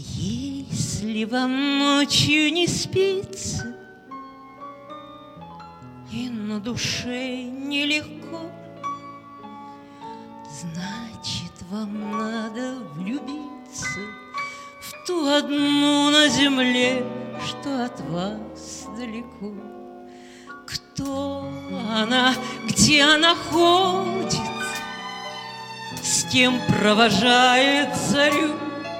Если вам ночью не спится и на душе нелегко, значит, вам надо влюбиться в ту одну на земле, что от вас далеко. Кто она, где она ходит, с кем провожает зарю,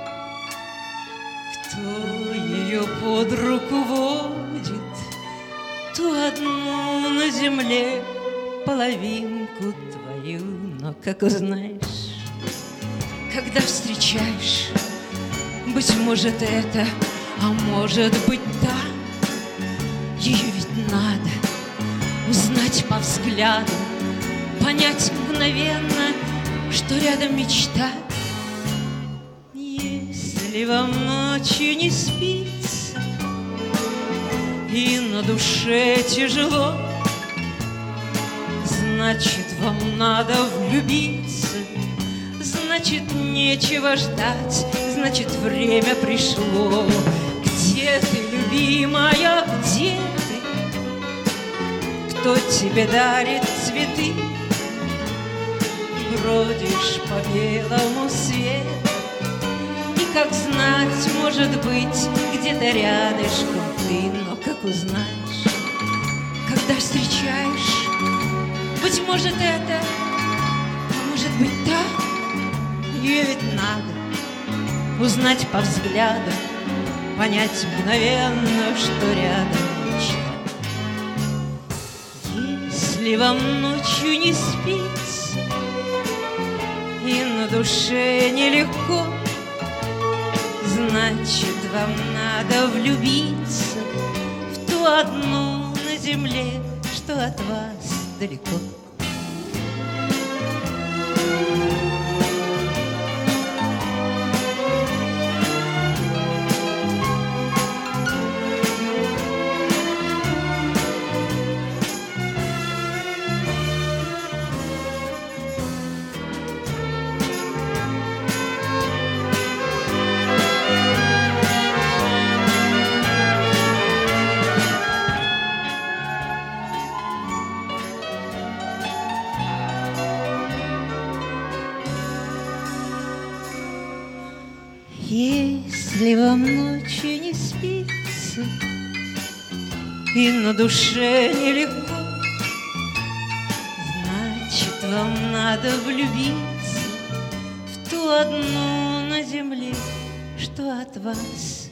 кто ее под руку водит, ту одну на земле половинку твою. Но как узнаешь, когда встречаешь, быть может это, а может быть та, ее ведь надо узнать по взгляду, понять мгновенно, что рядом мечта. Если вам ночью не спится и на душе тяжело, значит, вам надо влюбиться, значит, нечего ждать, значит, время пришло. Где ты, любимая, где ты? Кто тебе дарит цветы? Бродишь по белому свету, и как знать, может быть, где-то рядышком ты. Но как узнаешь, когда встречаешь, быть может это, а может быть та, ее ведь надо узнать по взгляду, понять мгновенно, что рядом мечта. Если вам ночью не спится и на душе нелегко, значит, вам надо влюбиться в ту одну на земле, что от вас далеко. Если вам ночью не спится и на душе нелегко, значит, вам надо влюбиться в ту одну на земле, что от вас